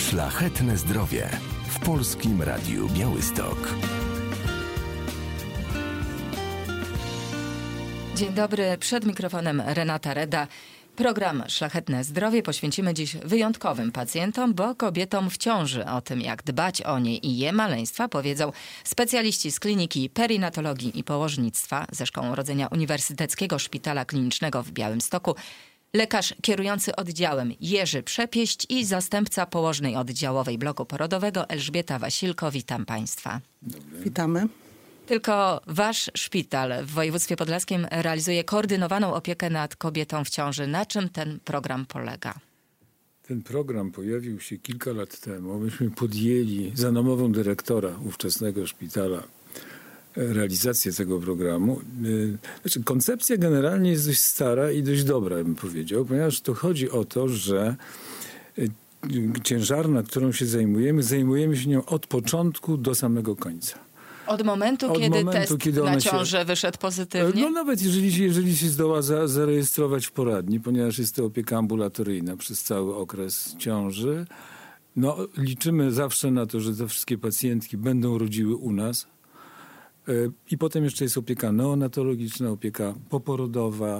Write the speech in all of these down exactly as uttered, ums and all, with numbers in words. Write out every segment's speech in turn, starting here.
Szlachetne zdrowie w Polskim Radiu Białystok. Dzień dobry, przed mikrofonem Renata Reda. Program Szlachetne Zdrowie poświęcimy dziś wyjątkowym pacjentom, bo kobietom w ciąży o tym, jak dbać o nie i je maleństwa, powiedzą specjaliści z Kliniki Perinatologii i Położnictwa ze Szkołą Rodzenia Uniwersyteckiego Szpitala Klinicznego w Białymstoku, lekarz kierujący oddziałem Jerzy Przepieść i zastępca położnej oddziałowej bloku porodowego Elżbieta Wasilko. Witam Państwa. Dobry. Witamy. Tylko wasz szpital w województwie podlaskim realizuje koordynowaną opiekę nad kobietą w ciąży. Na czym ten program polega? Ten program pojawił się kilka lat temu. Myśmy podjęli za namową dyrektora ówczesnego szpitala realizację tego programu. Znaczy, koncepcja generalnie jest dość stara i dość dobra, bym powiedział, ponieważ to chodzi o to, że ciężarna, którą się zajmujemy, zajmujemy się nią od początku do samego końca. Od momentu, Od kiedy momentu, test kiedy na się, ciążę wyszedł pozytywnie? No nawet jeżeli, jeżeli się zdoła za, zarejestrować w poradni, ponieważ jest to opieka ambulatoryjna przez cały okres ciąży, no liczymy zawsze na to, że te wszystkie pacjentki będą rodziły u nas. I potem jeszcze jest opieka neonatologiczna, opieka poporodowa.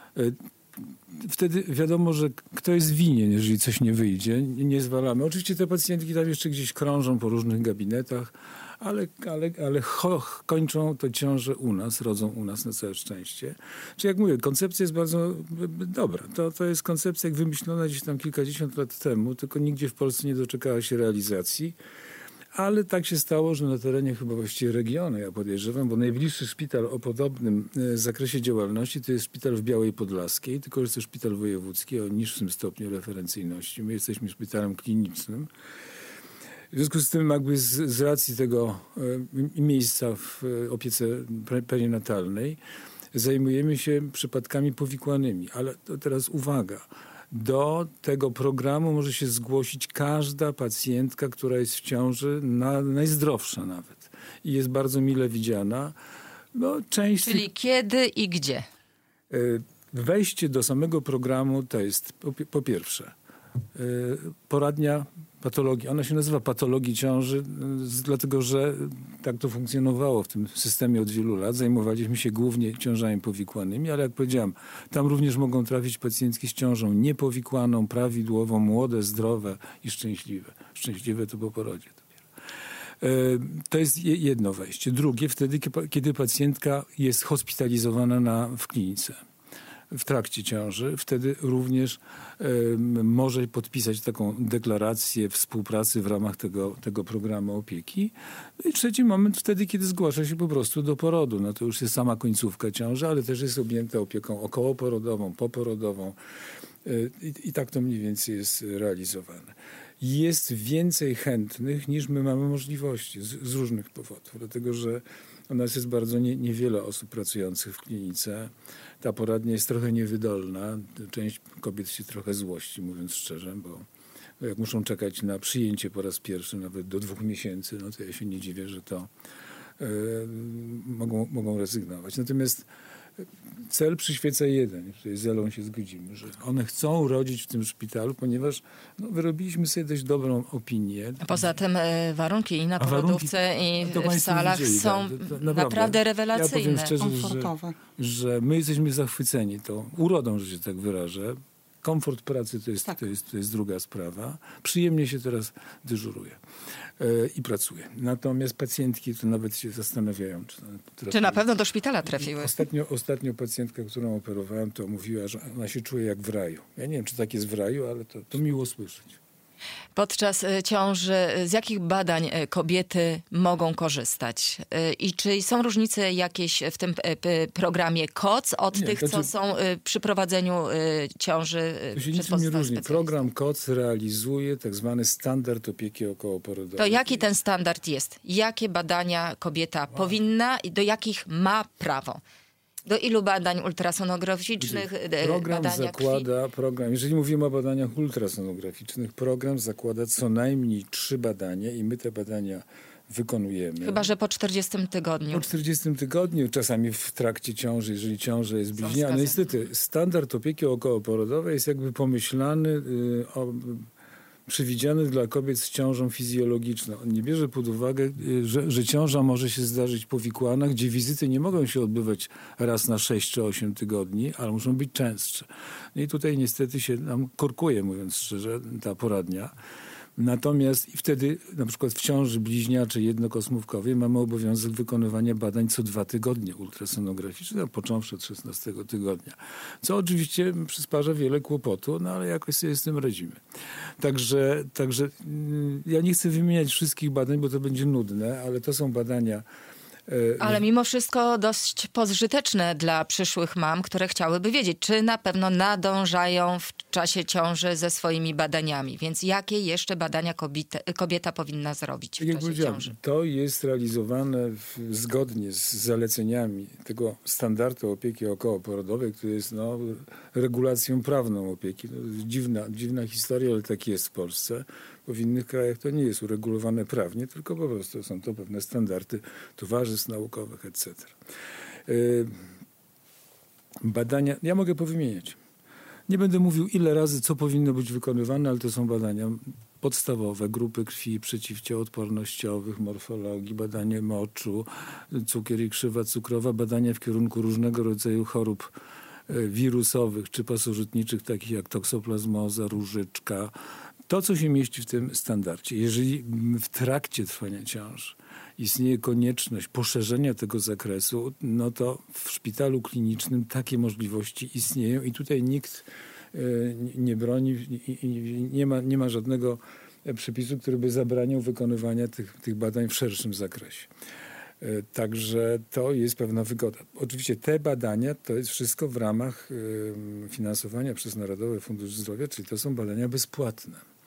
Wtedy wiadomo, że kto jest winien, jeżeli coś nie wyjdzie. Nie zwalamy. Oczywiście te pacjentki tam jeszcze gdzieś krążą po różnych gabinetach, ale, ale, ale ho, kończą to ciąże u nas, rodzą u nas na całe szczęście. Czyli jak mówię, koncepcja jest bardzo dobra. To, to jest koncepcja jak wymyślona gdzieś tam kilkadziesiąt lat temu, tylko nigdzie w Polsce nie doczekała się realizacji. Ale tak się stało, że na terenie chyba właściwie regionu, ja podejrzewam, bo najbliższy szpital o podobnym zakresie działalności to jest szpital w Białej Podlaskiej, tylko jest to szpital wojewódzki o niższym stopniu referencyjności. My jesteśmy szpitalem klinicznym. W związku z tym jakby z, z racji tego e, miejsca w opiece perinatalnej zajmujemy się przypadkami powikłanymi. Ale to teraz uwaga. Do tego programu może się zgłosić każda pacjentka, która jest w ciąży, na, najzdrowsza nawet. I jest bardzo mile widziana. No, część Czyli tych... kiedy i gdzie? Wejście do samego programu to jest po, po pierwsze poradnia patologii. Ona się nazywa patologii ciąży, dlatego że tak to funkcjonowało w tym systemie od wielu lat. Zajmowaliśmy się głównie ciążami powikłanymi, ale jak powiedziałem, tam również mogą trafić pacjentki z ciążą niepowikłaną, prawidłową, młode, zdrowe i szczęśliwe. Szczęśliwe to po porodzie dopiero. To jest jedno wejście. Drugie, wtedy, kiedy pacjentka jest hospitalizowana na, w klinice. W trakcie ciąży, wtedy również y, może podpisać taką deklarację współpracy w ramach tego, tego programu opieki. No i trzeci moment wtedy, kiedy zgłasza się po prostu do porodu. No to już jest sama końcówka ciąży, ale też jest objęta opieką okołoporodową, poporodową y, i, i tak to mniej więcej jest realizowane. Jest więcej chętnych niż my mamy możliwości z, z różnych powodów, dlatego że u nas jest bardzo nie, niewiele osób pracujących w klinice. Ta poradnia jest trochę niewydolna. Część kobiet się trochę złości, mówiąc szczerze, bo jak muszą czekać na przyjęcie po raz pierwszy, nawet do dwóch miesięcy, no to ja się nie dziwię, że to yy, mogą, mogą rezygnować. Natomiast cel przyświeca jeden, tutaj z Elą się zgodzimy, że one chcą rodzić w tym szpitalu, ponieważ no, wyrobiliśmy sobie dość dobrą opinię. A poza tym e, warunki i na porodówce i w salach widzieli, są tak, to, to naprawdę, naprawdę rewelacyjne. Ja powiem szczerze, że, że my jesteśmy zachwyceni tą urodą, że się tak wyrażę. Komfort pracy to jest, tak. to, jest, to jest druga sprawa. Przyjemnie się teraz dyżuruje yy, i pracuje. Natomiast pacjentki to nawet się zastanawiają. Czy, czy na pewno do szpitala trafiły? Ostatnio, ostatnio pacjentka, którą operowałem, to mówiła, że ona się czuje jak w raju. Ja nie wiem, czy tak jest w raju, ale to, to miło słyszeć. Podczas ciąży z jakich badań kobiety mogą korzystać? I czy są różnice jakieś w tym programie K O C od nie, tych, co czy... są przy prowadzeniu ciąży? To się niczym nie różni. Program K O C realizuje tak zwany standard opieki okołoporodowej. To jaki ten standard jest? Jakie badania kobieta wow. powinna i do jakich ma prawo? Do ilu badań ultrasonograficznych? Program badania zakłada, krwi? program, jeżeli mówimy o badaniach ultrasonograficznych, program zakłada co najmniej trzy badania i my te badania wykonujemy. Chyba że po czterdziestym tygodniu. Po czterdziestym tygodniu, czasami w trakcie ciąży, jeżeli ciąża jest bliźniana. No niestety, standard opieki okołoporodowej jest jakby pomyślany y, o, przewidziany dla kobiet z ciążą fizjologiczną. On nie bierze pod uwagę, że, że ciąża może się zdarzyć powikłana, gdzie wizyty nie mogą się odbywać raz na sześć czy osiem tygodni, ale muszą być częstsze. No i tutaj niestety się nam korkuje, mówiąc szczerze, ta poradnia. Natomiast i wtedy na przykład w ciąży bliźniaczej jednokosmówkowej mamy obowiązek wykonywania badań co dwa tygodnie ultrasonograficznych, począwszy od szesnastego tygodnia. Co oczywiście przysparza wiele kłopotu, no ale jakoś sobie z tym radzimy. Także, także ja nie chcę wymieniać wszystkich badań, bo to będzie nudne, ale to są badania. Ale mimo wszystko dość pożyteczne dla przyszłych mam, które chciałyby wiedzieć, czy na pewno nadążają w czasie ciąży ze swoimi badaniami. Więc jakie jeszcze badania kobieta, kobieta powinna zrobić w Jak czasie ciąży? To jest realizowane w, zgodnie z zaleceniami tego standardu opieki okołoporodowej, który jest no, regulacją prawną opieki. To jest dziwna, dziwna historia, ale tak jest w Polsce. Bo w innych krajach to nie jest uregulowane prawnie, tylko po prostu są to pewne standardy towarzystw naukowych, et cetera. Badania, ja mogę powymieniać. Nie będę mówił ile razy, co powinno być wykonywane, ale to są badania podstawowe, grupy krwi, przeciwciał odpornościowych, morfologii, badanie moczu, cukier i krzywa cukrowa, badania w kierunku różnego rodzaju chorób wirusowych czy pasożytniczych, takich jak toksoplazmoza, różyczka. To, co się mieści w tym standardzie. Jeżeli w trakcie trwania ciąży istnieje konieczność poszerzenia tego zakresu, no to w szpitalu klinicznym takie możliwości istnieją i tutaj nikt nie broni i nie ma, nie ma żadnego przepisu, który by zabraniał wykonywania tych, tych badań w szerszym zakresie. Także to jest pewna wygoda. Oczywiście te badania to jest wszystko w ramach finansowania przez Narodowy Fundusz Zdrowia, czyli to są badania bezpłatne.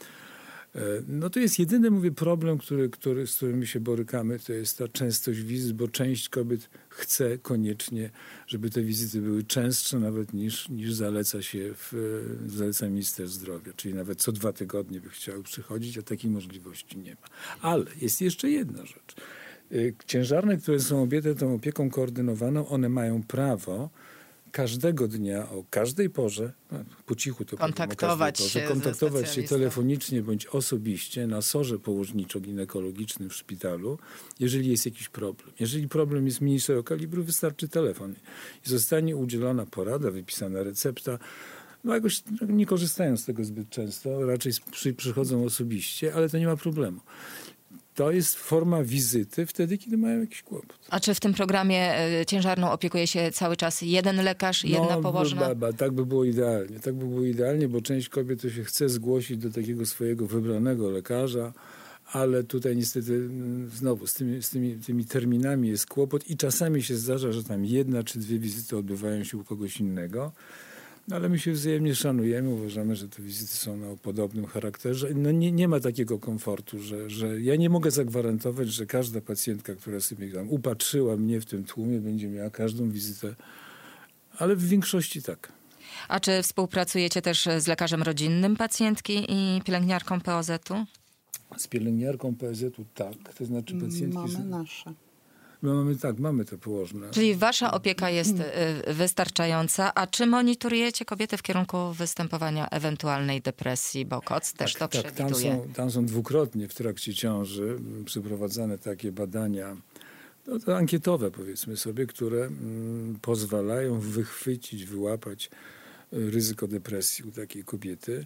No to jest jedyny, mówię, problem, który, który, z którym się borykamy, to jest ta częstość wizyt, bo część kobiet chce koniecznie, żeby te wizyty były częstsze nawet niż, niż zaleca się w, zaleca minister zdrowia, czyli nawet co dwa tygodnie by chciały przychodzić, a takiej możliwości nie ma. Ale jest jeszcze jedna rzecz. Ciężarne, które są objęte tą opieką koordynowaną, one mają prawo każdego dnia, o każdej porze, no, po cichu to kontaktować powiem, się, porze, kontaktować się telefonicznie bądź osobiście na sorze położniczo-ginekologicznym w szpitalu, jeżeli jest jakiś problem. Jeżeli problem jest mniejszego kalibru, wystarczy telefon i zostanie udzielona porada, wypisana recepta. No jakoś nie korzystają z tego zbyt często, raczej przy, przychodzą osobiście, ale to nie ma problemu. To jest forma wizyty wtedy, kiedy mają jakiś kłopot. A czy w tym programie y, ciężarną opiekuje się cały czas jeden lekarz, jedna no, położna? Ba, ba, tak by było idealnie. Tak by było idealnie, bo część kobiet to się chce zgłosić do takiego swojego wybranego lekarza, ale tutaj niestety znowu z tymi, z tymi, tymi terminami jest kłopot i czasami się zdarza, że tam jedna czy dwie wizyty odbywają się u kogoś innego. No, ale my się wzajemnie szanujemy, uważamy, że te wizyty są o podobnym charakterze. No nie, nie ma takiego komfortu, że, że ja nie mogę zagwarantować, że każda pacjentka, która sobie tam upatrzyła mnie w tym tłumie, będzie miała każdą wizytę, ale w większości tak. A czy współpracujecie też z lekarzem rodzinnym pacjentki i pielęgniarką P O Z u? Z pielęgniarką P O Z u tak, to znaczy pacjentki... Mamy nasze. My mamy, tak, mamy te położne. Czyli wasza opieka jest y, wystarczająca, a czy monitorujecie kobiety w kierunku występowania ewentualnej depresji, bo K O C też tak, to tak, przewiduje? Tam są, tam są dwukrotnie w trakcie ciąży przeprowadzane takie badania, no to ankietowe powiedzmy sobie, które mm, pozwalają wychwycić, wyłapać ryzyko depresji u takiej kobiety.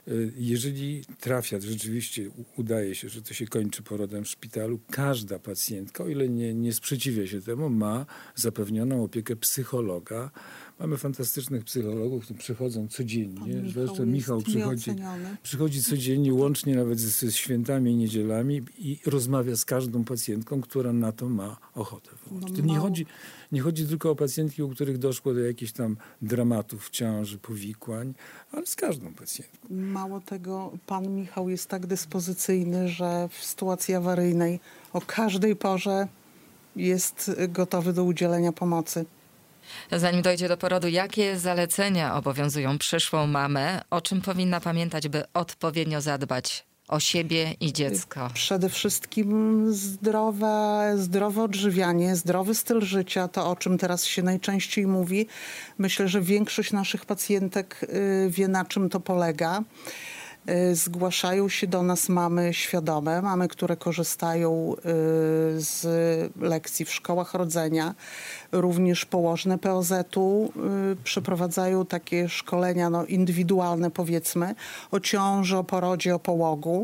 Jeżeli trafia, rzeczywiście udaje się, że to się kończy porodem w szpitalu, każda pacjentka, o ile nie, nie sprzeciwia się temu, ma zapewnioną opiekę psychologa. Mamy fantastycznych psychologów, którzy przychodzą codziennie. Michał Zresztą Michał przychodzi, nieoceniony. przychodzi codziennie, łącznie nawet ze, ze świętami i niedzielami i rozmawia z każdą pacjentką, która na to ma ochotę. No to nie mało. chodzi, nie chodzi tylko o pacjentki, u których doszło do jakichś tam dramatów w ciąży, powikłań, ale z każdą pacjentką. Mało tego, pan Michał jest tak dyspozycyjny, że w sytuacji awaryjnej o każdej porze jest gotowy do udzielenia pomocy. Zanim dojdzie do porodu, jakie zalecenia obowiązują przyszłą mamę? O czym powinna pamiętać, by odpowiednio zadbać o siebie i dziecko? Przede wszystkim zdrowe, zdrowe odżywianie, zdrowy styl życia, to o czym teraz się najczęściej mówi. Myślę, że większość naszych pacjentek wie, na czym to polega. Zgłaszają się do nas mamy świadome, mamy, które korzystają z lekcji w szkołach rodzenia. Również położne P O Z-u przeprowadzają takie szkolenia no, indywidualne, powiedzmy, o ciąży, o porodzie, o połogu.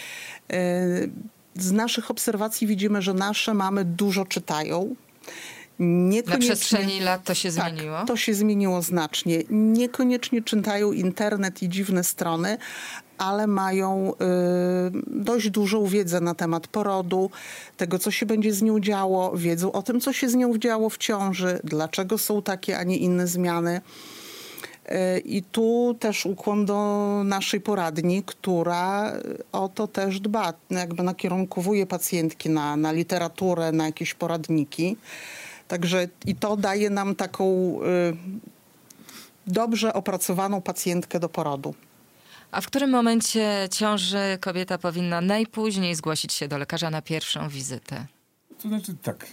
Z naszych obserwacji widzimy, że nasze mamy dużo czytają. Na przestrzeni lat to się tak, zmieniło? To się zmieniło znacznie. Niekoniecznie czytają internet i dziwne strony, ale mają y, dość dużą wiedzę na temat porodu, tego, co się będzie z nią działo, wiedzą o tym, co się z nią działo w ciąży, dlaczego są takie, a nie inne zmiany. Y, I tu też ukłon do naszej poradni, która o to też dba, jakby nakierunkowuje pacjentki na, na literaturę, na jakieś poradniki. Także i to daje nam taką y, dobrze opracowaną pacjentkę do porodu. A w którym momencie ciąży kobieta powinna najpóźniej zgłosić się do lekarza na pierwszą wizytę? To znaczy tak.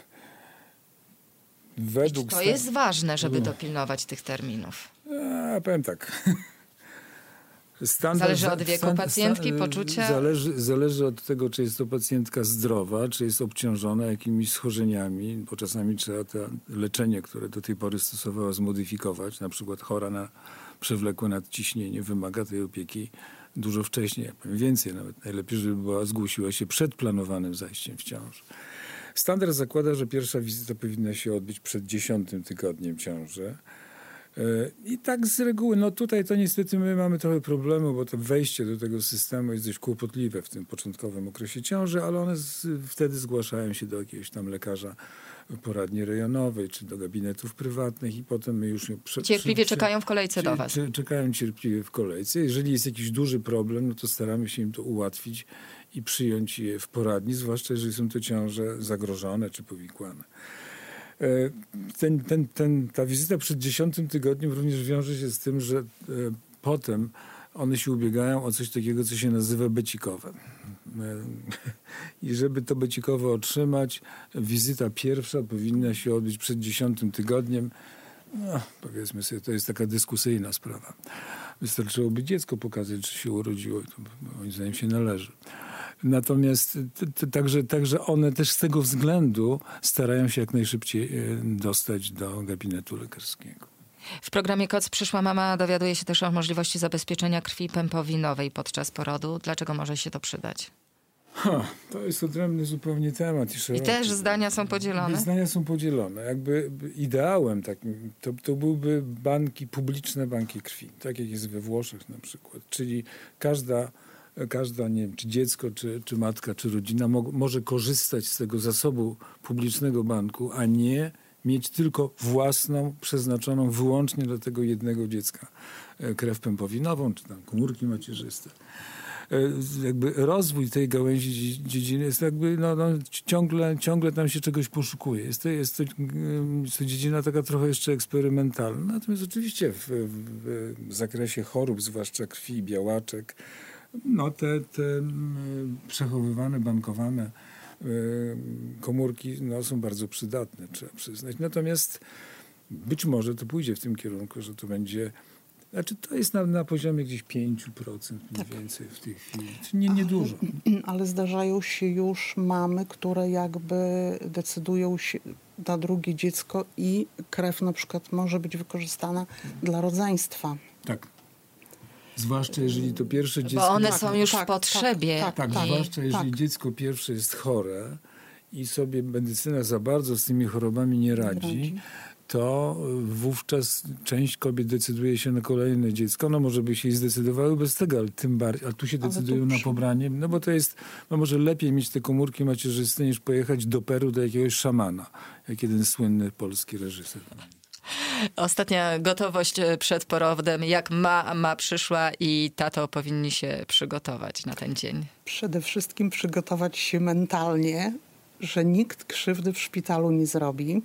Według to sta- jest ważne, żeby dopilnować tych terminów. A, powiem tak. Standard, Zależy od wieku pacjentki, poczucia? Zależy, zależy od tego, czy jest to pacjentka zdrowa, czy jest obciążona jakimiś schorzeniami, bo czasami trzeba to leczenie, które do tej pory stosowała, zmodyfikować. Na przykład chora na przewlekłe nadciśnienie wymaga tej opieki dużo wcześniej. Ja powiem więcej, nawet najlepiej, żeby była, zgłosiła się przed planowanym zajściem w ciążę. Standard zakłada, że pierwsza wizyta powinna się odbyć przed dziesiątym tygodniem ciąży. I tak z reguły, no tutaj to niestety my mamy trochę problemu, bo to wejście do tego systemu jest dość kłopotliwe w tym początkowym okresie ciąży, ale one z, wtedy zgłaszają się do jakiegoś tam lekarza poradni rejonowej, czy do gabinetów prywatnych i potem my już... Prze, cierpliwie przy, czekają w kolejce do was. Czekają cierpliwie w kolejce. Jeżeli jest jakiś duży problem, no to staramy się im to ułatwić i przyjąć je w poradni, zwłaszcza jeżeli są to ciąże zagrożone czy powikłane. Ten, ten, ten, ta wizyta przed dziesiątym tygodniem również wiąże się z tym, że e, potem one się ubiegają o coś takiego, co się nazywa becikowe. E, I żeby to becikowe otrzymać, wizyta pierwsza powinna się odbyć przed dziesiątym tygodniem. No, powiedzmy sobie, to jest taka dyskusyjna sprawa. Wystarczyłoby dziecko pokazać, czy się urodziło i to moim zdaniem się należy. Natomiast t, t, także, także one też z tego względu starają się jak najszybciej dostać do gabinetu lekarskiego. W programie Koc przyszła mama dowiaduje się też o możliwości zabezpieczenia krwi pępowinowej podczas porodu. Dlaczego może się to przydać? Ha, to jest odrębny zupełnie temat. I, szeroki. I też zdania są podzielone? Zdania są podzielone. Jakby ideałem takim to, to byłby banki, publiczne banki krwi. Tak jak jest we Włoszech na przykład. Czyli każda Każda, nie wiem, czy dziecko, czy, czy matka, czy rodzina mo- może korzystać z tego zasobu publicznego banku, a nie mieć tylko własną, przeznaczoną wyłącznie dla tego jednego dziecka krew pępowinową, czy tam komórki macierzyste. Jakby rozwój tej gałęzi dziedziny jest jakby, no, no, ciągle, ciągle tam się czegoś poszukuje. Jest to, jest to, jest to dziedzina taka trochę jeszcze eksperymentalna. Natomiast oczywiście w, w, w zakresie chorób, zwłaszcza krwi, białaczek, no te, te przechowywane, bankowane komórki no, są bardzo przydatne, trzeba przyznać. Natomiast być może to pójdzie w tym kierunku, że to będzie... Znaczy to jest na, na poziomie gdzieś pięć procent mniej tak. więcej w tej chwili. Nie, nie dużo. Ale, ale zdarzają się już mamy, które jakby decydują się na drugie dziecko i krew na przykład może być wykorzystana dla rodzeństwa. Tak. Zwłaszcza jeżeli to pierwsze dziecko... Bo one tak, są już tak, w potrzebie. Tak, tak, tak. Zwłaszcza jeżeli tak. dziecko pierwsze jest chore i sobie medycyna za bardzo z tymi chorobami nie radzi, nie radzi. to wówczas część kobiet decyduje się na kolejne dziecko. No może by się i zdecydowały bez tego, ale tym bardziej, a tu się decydują na pobranie, no bo to jest, no może lepiej mieć te komórki macierzyste niż pojechać do Peru do jakiegoś szamana, jak jeden słynny polski reżyser. Ostatnia gotowość przed porodem. Jak mama przyszła i tato powinni się przygotować na ten dzień? Przede wszystkim przygotować się mentalnie, że nikt krzywdy w szpitalu nie zrobi.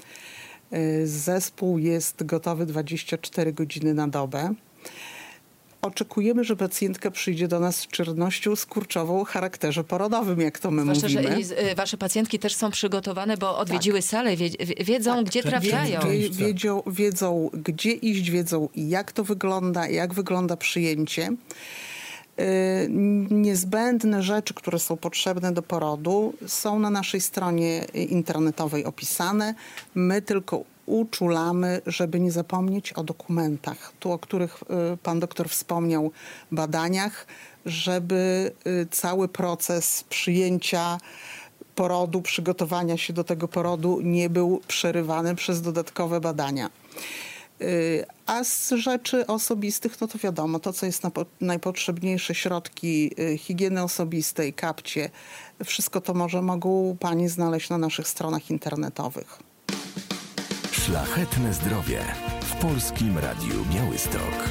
Zespół jest gotowy dwadzieścia cztery godziny na dobę. Oczekujemy, że pacjentka przyjdzie do nas z czynnością skurczową o charakterze porodowym, jak to my Zwłaszcza, mówimy. że wasze pacjentki też są przygotowane, bo odwiedziły tak. salę, wie, wiedzą, tak, gdzie trafiają. Wie, wiedzą, wiedzą, gdzie iść, wiedzą, jak to wygląda, jak wygląda przyjęcie. Niezbędne rzeczy, które są potrzebne do porodu, są na naszej stronie internetowej opisane. My tylko uczulamy, żeby nie zapomnieć o dokumentach, tu o których pan doktor wspomniał, badaniach, żeby cały proces przyjęcia porodu, przygotowania się do tego porodu nie był przerywany przez dodatkowe badania. A z rzeczy osobistych, no to wiadomo, to co jest najpotrzebniejsze, środki higieny osobistej, kapcie, wszystko to może mogą panie znaleźć na naszych stronach internetowych. Szlachetne zdrowie w Polskim Radiu Białystok.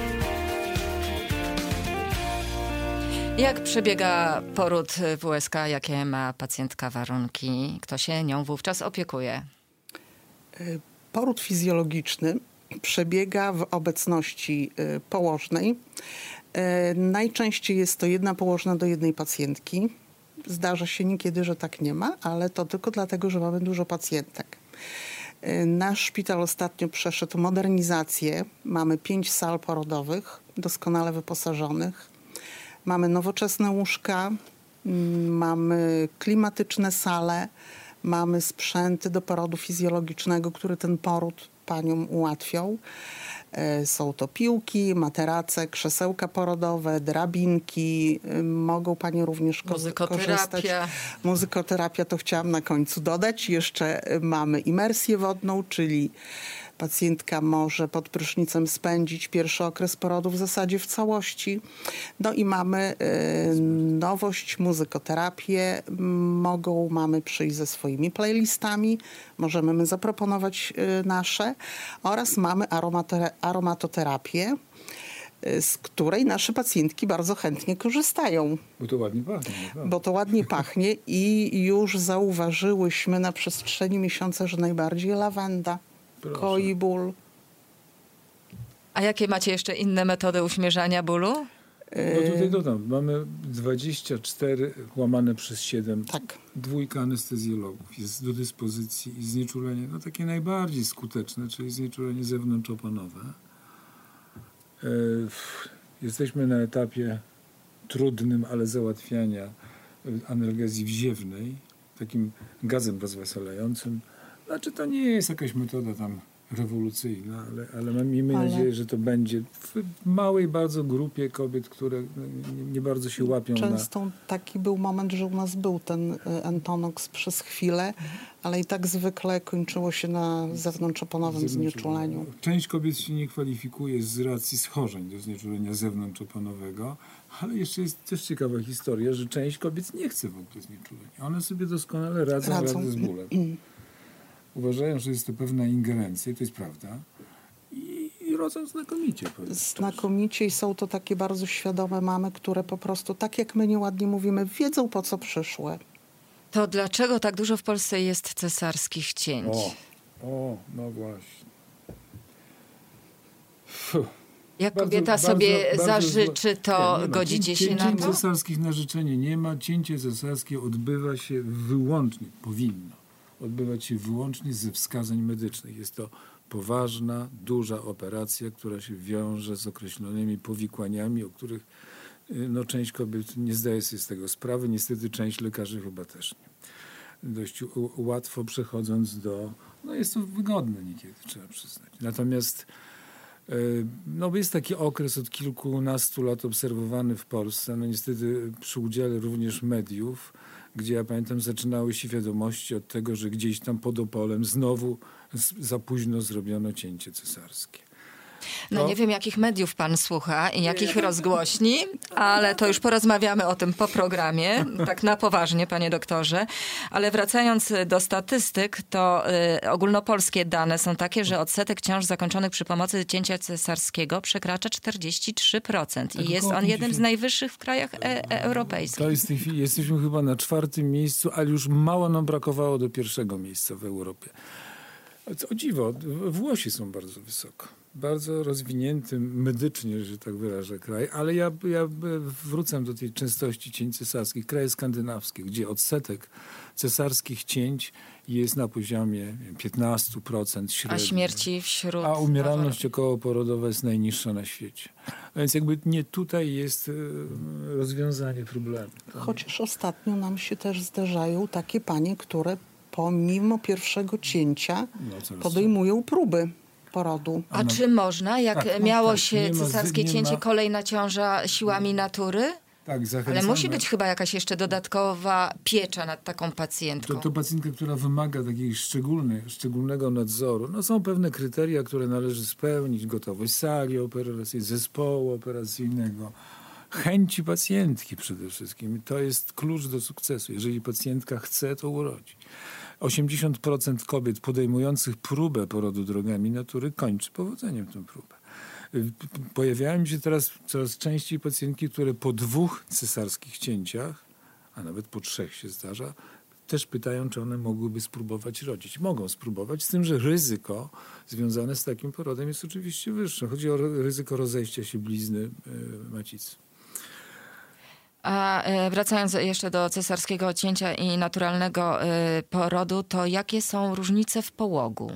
Jak przebiega poród w U S K? Jakie ma pacjentka warunki? Kto się nią wówczas opiekuje? Poród fizjologiczny przebiega w obecności położnej. Najczęściej jest to jedna położna do jednej pacjentki. Zdarza się niekiedy, że tak nie ma, ale to tylko dlatego, że mamy dużo pacjentek. Nasz szpital ostatnio przeszedł modernizację. Mamy pięć sal porodowych, doskonale wyposażonych. Mamy nowoczesne łóżka, mamy klimatyczne sale, mamy sprzęty do porodu fizjologicznego, który ten poród paniom ułatwią. Są to piłki, materace, krzesełka porodowe, drabinki. Mogą panie również Muzykoterapia. korzystać. Muzykoterapia to chciałam na końcu dodać. Jeszcze mamy imersję wodną, czyli pacjentka może pod prysznicem spędzić pierwszy okres porodu w zasadzie w całości. No i mamy y, nowość, muzykoterapię. Mogą mamy przyjść ze swoimi playlistami. Możemy my zaproponować y, nasze. Oraz mamy aromater- aromatoterapię, y, z której nasze pacjentki bardzo chętnie korzystają. Bo to ładnie pachnie. Naprawdę. Bo to ładnie pachnie i już zauważyłyśmy na przestrzeni miesiąca, że najbardziej lawenda. Proszę. Koi ból. A jakie macie jeszcze inne metody uśmierzania bólu? No tutaj dodam, mamy dwadzieścia cztery łamane przez siedem. Tak. Dwójka anestezjologów jest do dyspozycji i znieczulenie, no takie najbardziej skuteczne, czyli znieczulenie zewnątrzoponowe. E, jesteśmy na etapie trudnym, ale załatwiania analgezji wziewnej, takim gazem rozweselającym. Znaczy to nie jest jakaś metoda tam rewolucyjna, ale, ale miejmy ale... nadzieję, że to będzie w małej bardzo grupie kobiet, które nie, nie bardzo się łapią Często na... taki był moment, że u nas był ten Entonox przez chwilę, ale i tak zwykle kończyło się na zewnątrzoponowym znieczuleniu. Część kobiet się nie kwalifikuje z racji schorzeń do znieczulenia zewnątrzoponowego, ale jeszcze jest też ciekawa historia, że część kobiet nie chce w ogóle znieczulenia. One sobie doskonale radzą, Radzą. radzą z bólem. Uważają, że jest to pewna ingerencja, to jest prawda, i, i rodzą znakomicie. Znakomicie i są to takie bardzo świadome mamy, które po prostu, tak jak my nieładnie mówimy, wiedzą, po co przyszły. To dlaczego tak dużo w Polsce jest cesarskich cięć? O, o no właśnie. Fuh. Jak Bardzo, kobieta sobie bardzo, zażyczy, bardzo, to nie, nie godzicie Cię, się na cięć to? cesarskich na życzenie nie ma. Cięcie cesarskie odbywa się wyłącznie, powinno odbywać się wyłącznie ze wskazań medycznych. Jest to poważna, duża operacja, która się wiąże z określonymi powikłaniami, o których no, część kobiet nie zdaje sobie z tego sprawy. Niestety część lekarzy chyba też nie. Dość u, łatwo przechodząc do... No jest to wygodne niekiedy, trzeba przyznać. Natomiast no, jest taki okres od kilkunastu lat obserwowany w Polsce, no niestety przy udziale również mediów, gdzie ja pamiętam zaczynały się wiadomości od tego, że gdzieś tam pod Opolem znowu za późno zrobiono cięcie cesarskie. No, no nie wiem, jakich mediów pan słucha i jakich rozgłośni, ale to już porozmawiamy o tym po programie, tak na poważnie, panie doktorze. Ale wracając do statystyk, to y, ogólnopolskie dane są takie, że odsetek ciąż zakończonych przy pomocy cięcia cesarskiego przekracza czterdzieści trzy procent i jest on jednym z najwyższych w krajach e- e- europejskich. To jest w tej chwili, jesteśmy chyba na czwartym miejscu, ale już mało nam brakowało do pierwszego miejsca w Europie. O dziwo, Włosi są bardzo wysoko. Bardzo rozwinięty medycznie, że tak wyrażę, kraj, ale ja, ja wrócę do tej częstości cięć cesarskich. Kraje skandynawskie, gdzie odsetek cesarskich cięć jest na poziomie piętnaście procent średnio. A śmierci wśród... A umieralność okołoporodowa jest najniższa na świecie. A więc jakby nie tutaj jest rozwiązanie problemu. Chociaż ostatnio nam się też zdarzają takie panie, które pomimo pierwszego cięcia No, podejmują próby porodu. A no, czy można, jak tak, miało tak, się ma, cesarskie cięcie, ma... kolejna ciąża siłami natury? Tak, zachęcamy. Ale musi być chyba jakaś jeszcze dodatkowa piecza nad taką pacjentką. To, to pacjentka, która wymaga takiego szczególnego nadzoru. No są pewne kryteria, które należy spełnić. Gotowość sali operacyjnej, zespołu operacyjnego. Chęci pacjentki przede wszystkim. To jest klucz do sukcesu. Jeżeli pacjentka chce, to urodzi. osiemdziesiąt procent kobiet podejmujących próbę porodu drogami natury kończy powodzeniem tę próbę. Pojawiają się teraz coraz częściej pacjentki, które po dwóch cesarskich cięciach, a nawet po trzech się zdarza, też pytają, czy one mogłyby spróbować rodzić. Mogą spróbować, z tym, że ryzyko związane z takim porodem jest oczywiście wyższe. Chodzi o ryzyko rozejścia się blizny macicy. A wracając jeszcze do cesarskiego cięcia i naturalnego porodu, to jakie są różnice w połogu?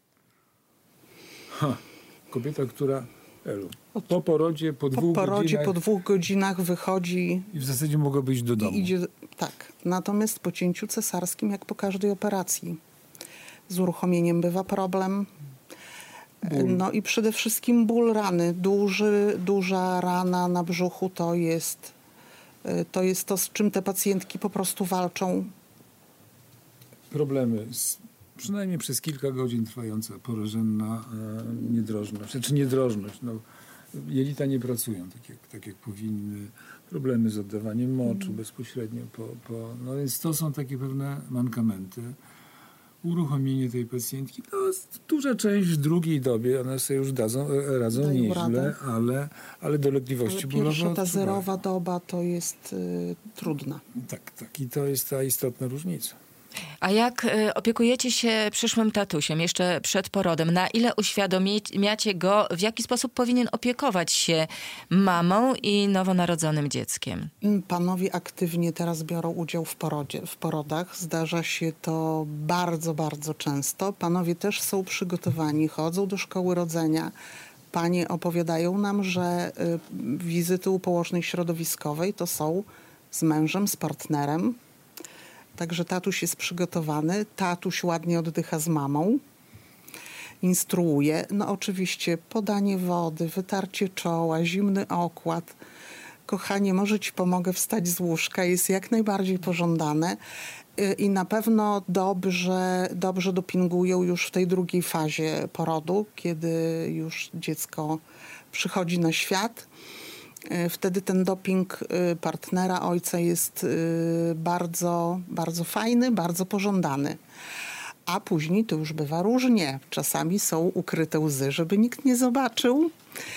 Ha, kobieta, która Elu, po porodzie, po, po dwóch porodzie, godzinach... po dwóch godzinach wychodzi... I w zasadzie mogła być do domu. I idzie, tak. Natomiast po cięciu cesarskim, jak po każdej operacji, z uruchomieniem bywa problem. Ból. No i przede wszystkim ból rany. Duży, duża rana na brzuchu to jest, to jest to, z czym te pacjentki po prostu walczą. Problemy z, przynajmniej przez kilka godzin trwająca porażenna e, niedrożność. Znaczy niedrożność. No, jelita nie pracują tak jak, tak jak powinny. Problemy z oddawaniem moczu mm. bezpośrednio po, po... No więc to są takie pewne mankamenty. Uruchomienie tej pacjentki, to jest duża część w drugiej dobie, one sobie już dadzą, radzą Dają nieźle, radę. ale, ale dolegliwości ale bólowe pierwsza ta odczuwają. zerowa doba to jest y, trudna. Tak, tak. I to jest ta istotna różnica. A jak y, opiekujecie się przyszłym tatusiem jeszcze przed porodem? Na ile uświadamiacie go, w jaki sposób powinien opiekować się mamą i nowonarodzonym dzieckiem? Panowie aktywnie teraz biorą udział w porodzie, w porodach. Zdarza się to bardzo, bardzo często. Panowie też są przygotowani, chodzą do szkoły rodzenia. Panie opowiadają nam, że y, wizyty u położnej środowiskowej to są z mężem, z partnerem. Także tatuś jest przygotowany, tatuś ładnie oddycha z mamą, instruuje. No oczywiście podanie wody, wytarcie czoła, zimny okład. Kochanie, może ci pomogę wstać z łóżka, jest jak najbardziej pożądane. I na pewno dobrze, dobrze dopingują już w tej drugiej fazie porodu, kiedy już dziecko przychodzi na świat. Wtedy ten doping partnera, ojca jest bardzo, bardzo fajny, bardzo pożądany. A później to już bywa różnie. Czasami są ukryte łzy, żeby nikt nie zobaczył.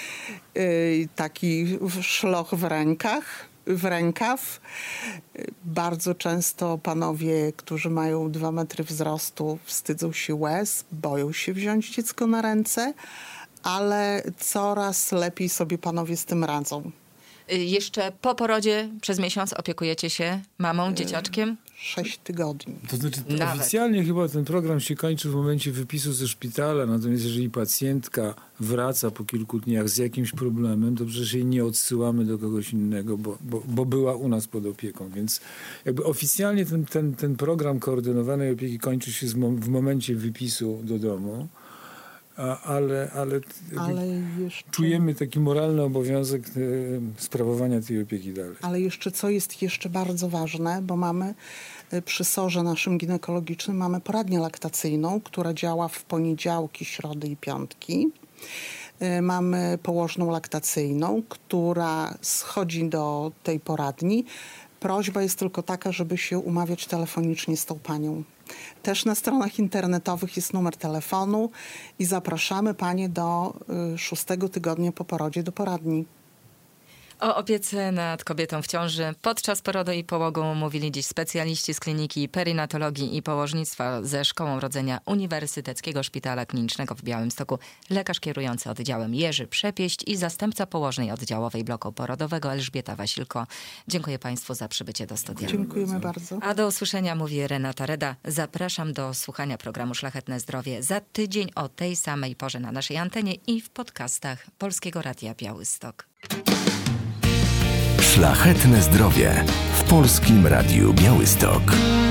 Taki szloch w rękach, w rękaw. Bardzo często panowie, którzy mają dwa metry wzrostu, wstydzą się łez, boją się wziąć dziecko na ręce, ale coraz lepiej sobie panowie z tym radzą. Jeszcze po porodzie przez miesiąc opiekujecie się mamą, dzieciaczkiem? Sześć tygodni. To znaczy to Nawet. Oficjalnie chyba ten program się kończy w momencie wypisu ze szpitala, natomiast jeżeli pacjentka wraca po kilku dniach z jakimś problemem, to przecież jej nie odsyłamy do kogoś innego, bo, bo, bo była u nas pod opieką. Więc jakby oficjalnie ten, ten, ten program koordynowanej opieki kończy się z mom- w momencie wypisu do domu. A, ale, ale, ale jeszcze... czujemy taki moralny obowiązek e, sprawowania tej opieki dalej. Ale jeszcze co jest jeszcze bardzo ważne, bo mamy przy sorze naszym ginekologicznym mamy poradnię laktacyjną, która działa w poniedziałki, środy i piątki. Mamy położną laktacyjną, która schodzi do tej poradni. Prośba jest tylko taka, żeby się umawiać telefonicznie z tą panią. Też na stronach internetowych jest numer telefonu i zapraszamy panie do y, szóstego tygodnia po porodzie do poradni. O opiece nad kobietą w ciąży podczas porodu i połogu mówili dziś specjaliści z Kliniki Perinatologii i Położnictwa ze Szkołą Rodzenia Uniwersyteckiego Szpitala Klinicznego w Białymstoku, lekarz kierujący oddziałem Jerzy Przepieść i zastępca położnej oddziałowej bloku porodowego Elżbieta Wasilko. Dziękuję Państwu za przybycie do studia. Dziękujemy bardzo. A do usłyszenia mówi Renata Reda. Zapraszam do słuchania programu Szlachetne Zdrowie za tydzień o tej samej porze na naszej antenie i w podcastach Polskiego Radia Białystok. Szlachetne zdrowie w Polskim Radiu Białystok.